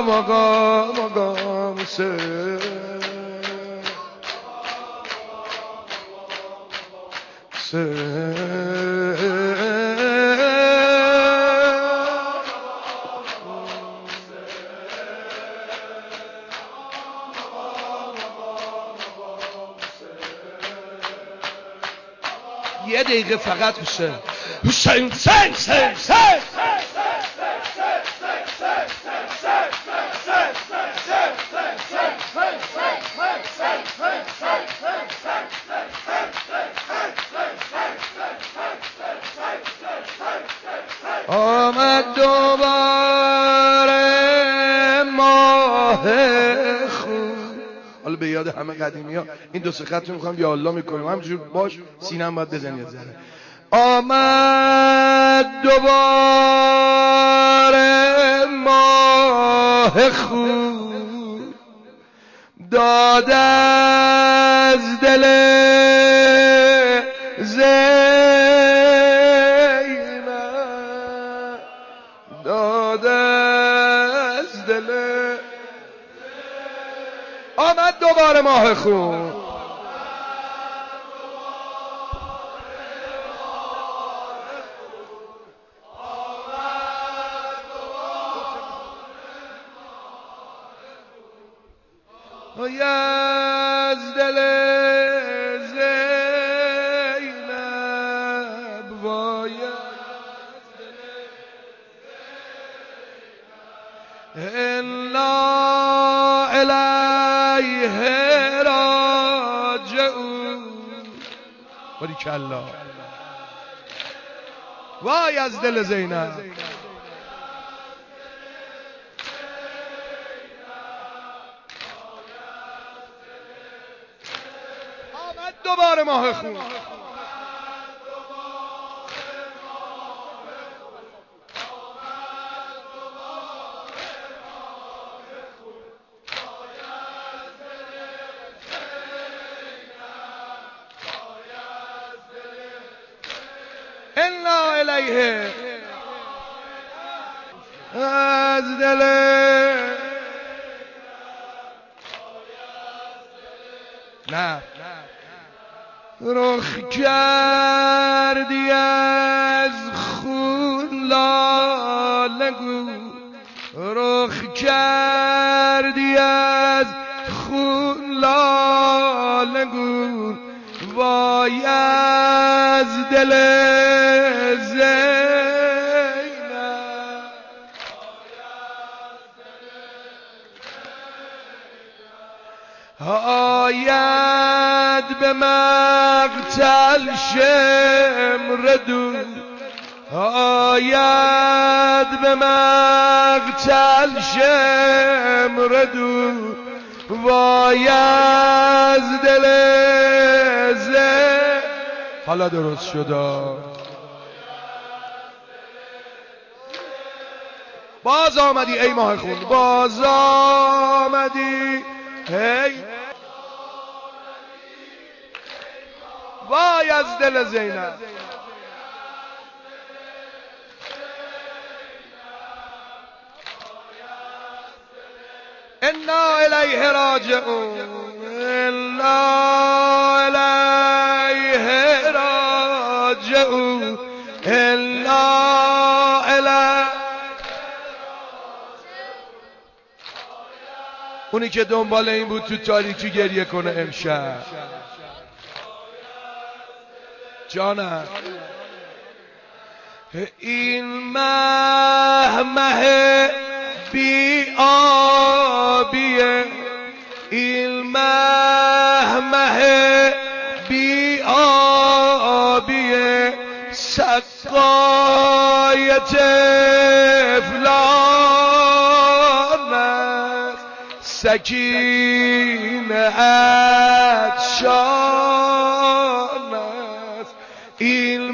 مقام سه یه دقیقه فقط حسین حسین حسین حسین آمد دوباره ماه خوب. حالا به یاد همه قدیمی ها این دو سه خط رو میخوام یا الله میکنیم همجور باش سینم باید بزنی یه ذره. آمد دوباره ماه خوب داد از دل داد از دل آمد دوباره ماه خون وای از دل زینب وای انا الیه راجعون باریکالله وای از دل زینب آمد دوباره ماه خون انا الیه از دل نه رخ کردی از خون لاله گو رخ کردی از خون لاله گو وای از دل زینب آید به مقتل شمر دود آید به مقتل شمر دود وای از دل زینب حالا درست شد باز آمدی ای ماه خون باز آمدی ای وای از دل زینب انا الیه راجعون انا الیه راجعون انا الیه اونی که دنبال این بود تو تاریکی گریه کنه امشب جانم این مه بی آبیه این مه بی آبیه سقای طفلان است سکینه عطشان است این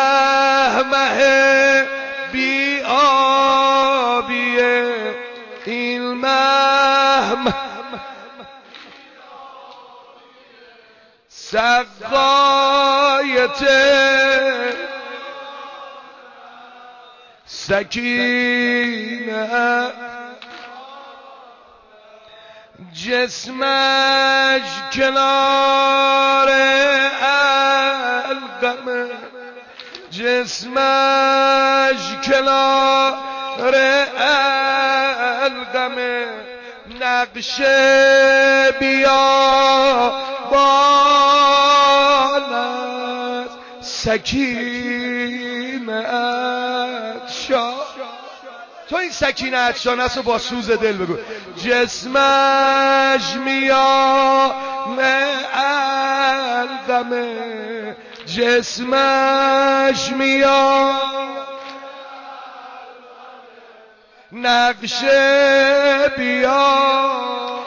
مه بی آبیه این مه سقایت سکینه جسمش کنار القمه، جسمش کنار القمه، نقش بیابان است سکینت شاه. تو این سکینت شانست رو با سوز دل بگو. جسمش میام القمه، جسمش میام نقش بیا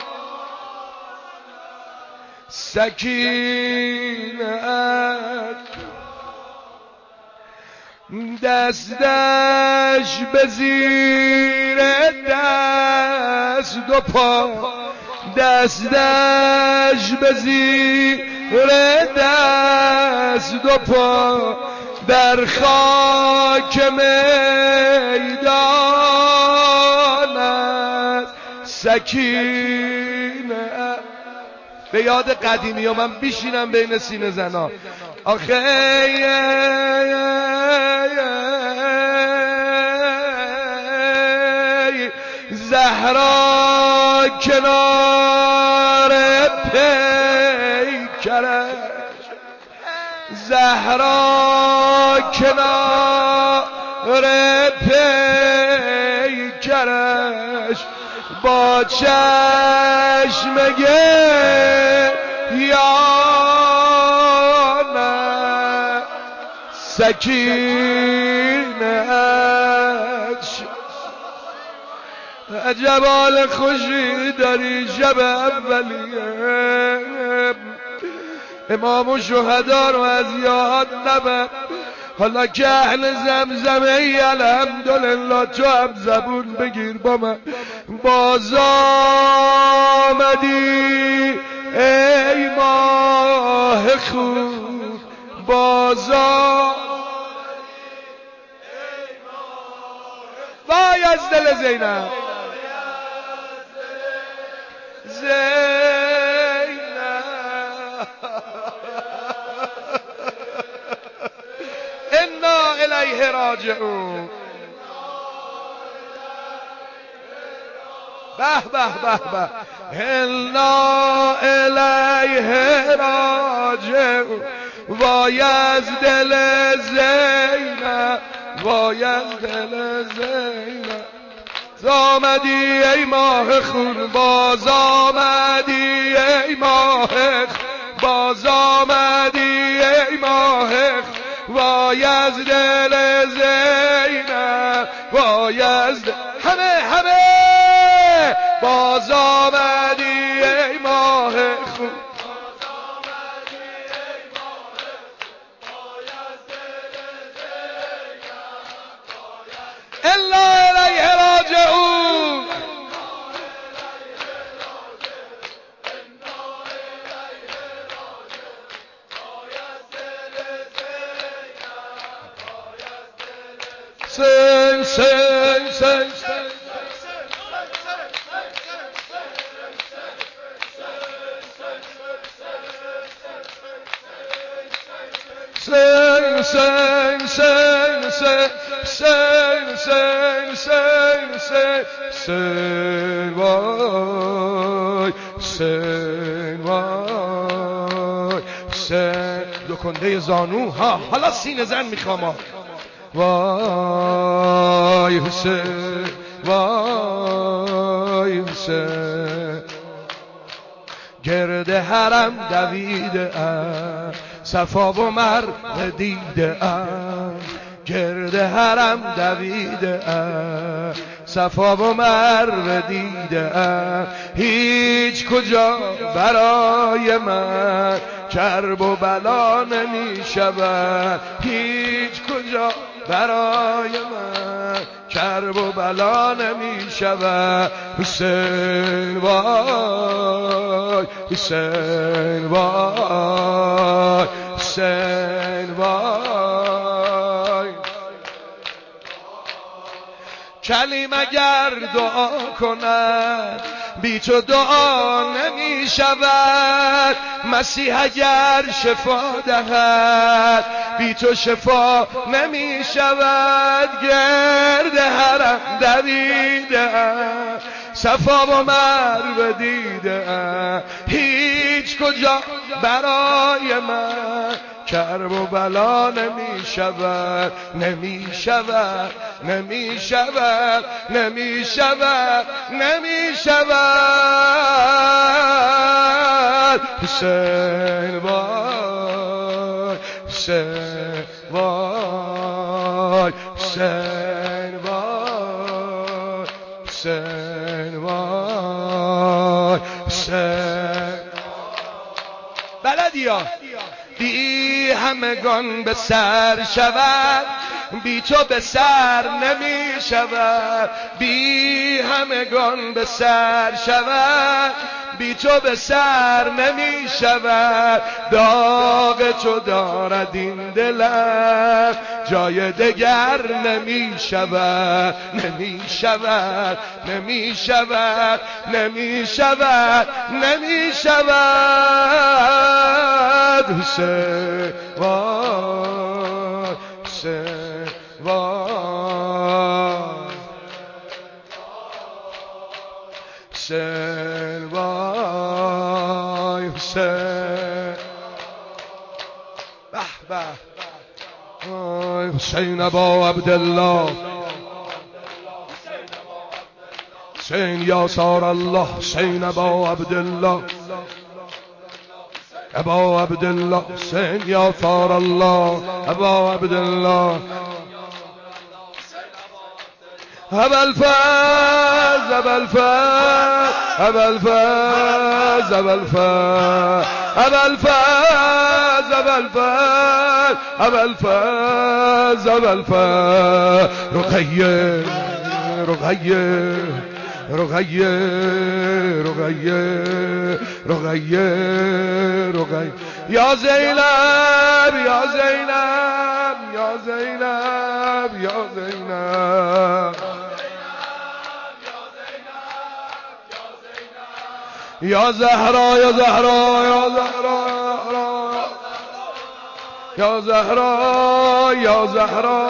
سکینت، دستش به زیر دست دو پا، دستش به زیر دست دو پا، در خاک میدان است سکینه. به یاد قدیمی ها من بیشینم بین سینه زنا. آخه زهرا کنار پیکرش، زهرا کنار پیکرش، با چشم گریان سکینت. عجب حال خوشی داری شب اولیه، امام و شهدا رو از یاد نبر. حالا که اهل زمزمه ای الحمدلله تو هم زبون بگیر با من. باز آمدی ای ماه خوب، باز وای از دل زینب، انا الیه راجعون. به به به به، انا الیه راجعون. وای از دل زینب، وای از دل زینب. آمدی ای ماه خور، باز آمدی ای ماه خور، باز آمدی ای ماه خور. وای از دل زینب، وای از دل همه باز آمدی ای ماه خور. الا الیه راجعون. سن سن سن سن سن سن سن سن سن سن سن وای سن وای سن دو کنده زانو ها. حالا سینه زن میخوام. وای حسین وای حسین، گرد حرم دویده ام، صفا و مروه دیده ام، گرد حرم دویده ام، صفا و مروه دیده ام. هیچ کجا برای من کرب و بلا نمی شود، هیچ کجا برای من کرب و بلا نمی شود. حسین وای حسین وای حسین وای. کلیم اگر دعا کند بی تو دعا نمی شود. مسیح اگر شفا دهد بی تو شفا نمی شود. گرد حرم دویدم صفا و مروه دیدم، هیچ کجا برای من کرب و بلا نمی شود. نمی شود نمی شود نمی شود نمی شود. حسین وای حسین وای حسین وای حسین وای حسین. بلدی ها بی همگان به سر شود، بی تو به سر نمی شود. بی همگان به سر شود، بی تو به سر نمی شود. داغ تو دارد این دلم، جای دگر نمی شود. نمی شود نمی شود نمی شود نمی شود. حسین وای حسین وای حسین وای حسین. به به حسین ابا عبدالله، حسین یاسار الله، حسین ابا عبدالله، ابا عبدالله، حسین یاسار الله، ابا عبدالله، ابا الفاز ابا الفاز ابا الفاز ابا الفاز ابا الفاز ابا الفاز ابا الفاز ابا الفاز. رقیه رقیه رقیه رقیه رقیه رقیه. یا زینب یا زینب یا زینب یا زینب یا زهرا یا زهرا یا زهرا یا زهرا یا زهرا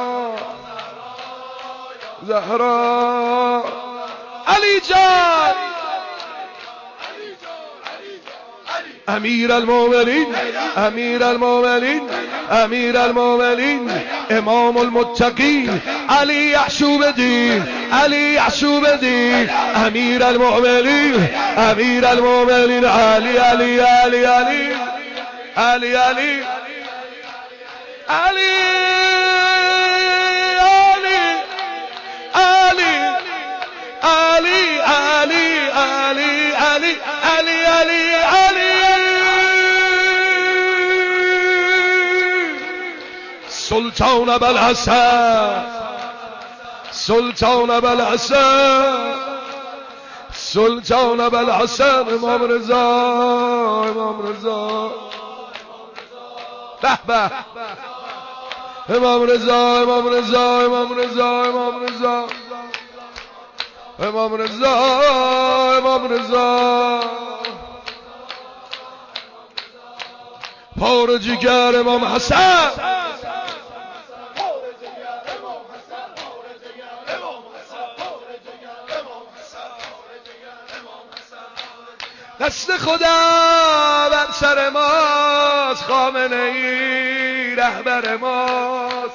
زهرا. علی جان امیر المؤمنین امیر المؤمنین امیر المؤمنین امام المتقین علی یعشوب الدین علی یعشوب الدین امیر المؤمنین امیر المؤمنین علی علی علی علی علی علی علی علی علی علی علی علی علی علی. سلطان ابوالحسن سلطان ابوالحسن سلطان ابوالحسن امام رضا امام رضا. به به امام رضا امام رضا امام رضا امام رضا امام رضا امام رضا. پار جگر امام حسن دست خدا بر سر ماست، خامنه ای رهبر ماست.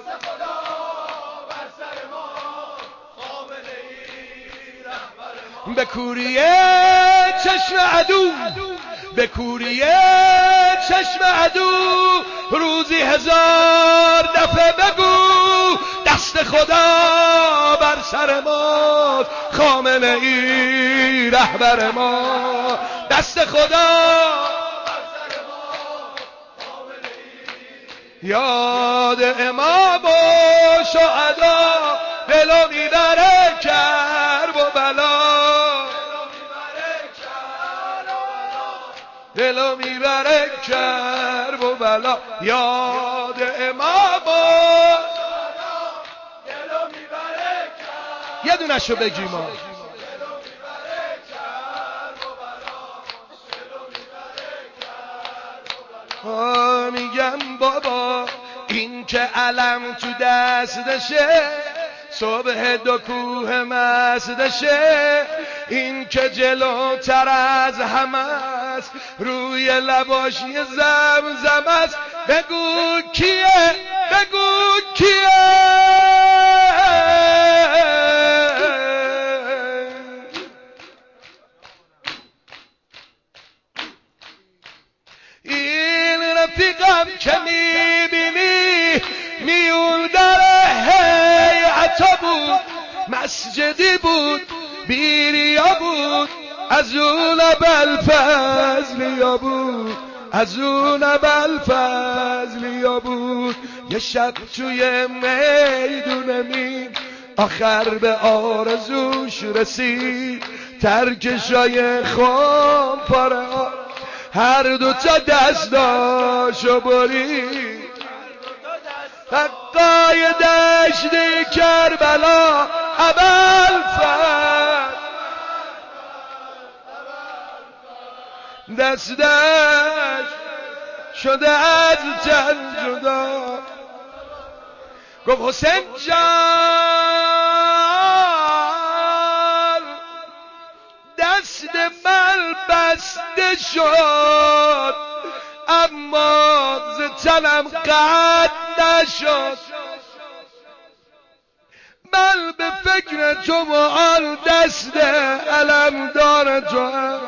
به کوریه چشم عدو به کوریه چشم عدو روزی 1000 دفعه بگو دست خدا بر سر ماست، خامنه ای رهبر ما. دست خدا بر سر ماست، خامنه ای. یاد امام و شهدا دلو میبره کرب و بلا، دلو میبره کرب و بلا. یاد امام دلو میبره کرب، یه دونشو بگیم ما. میگم بابا این که علم تو دستشه، صبح دو کوه مزدشه، این که جلوتر از همه است، روی لباش یه زمزم است. بگو کیه، بگو کیه. این رفیقم که میبینی میون در هیئت بود، مسجدی بود، بیریا بود، از اون ابوالفضلیا بود، از اون ابوالفضلیا بود. یه شب توی میدون مین آخر به آرزوش رسید، ترکشای خام پاره هر دو تا دستاشو برید. حقای دشت کربلا ابوالفضل دستش شده از تن جدا. گفت حسین جان دست من بسته شد، اما ز تنم قطع نشد. من به فکر تو و آن دست علمدار تو هم.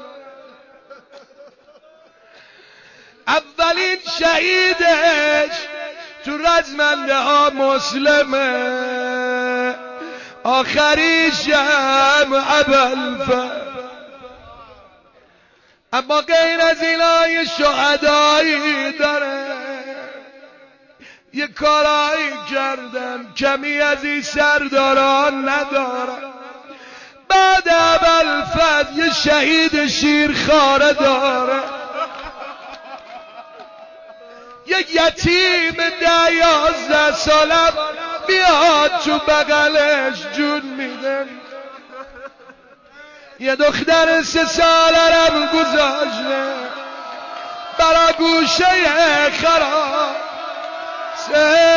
اولین شهیدش تو رزمنده ها مسلمه، آخریشم ابوالفضل. اما غیر از اینای شهدایی داره، یه کارایی کردن کمی از این سرداران نداره. بعد ابوالفضل یه شهید شیرخواره داره، یک یتیم 10-11 سالم بیاد تو بغلش جون میده. یه دختر 3 سالم گذاشته برا گوشه خراب.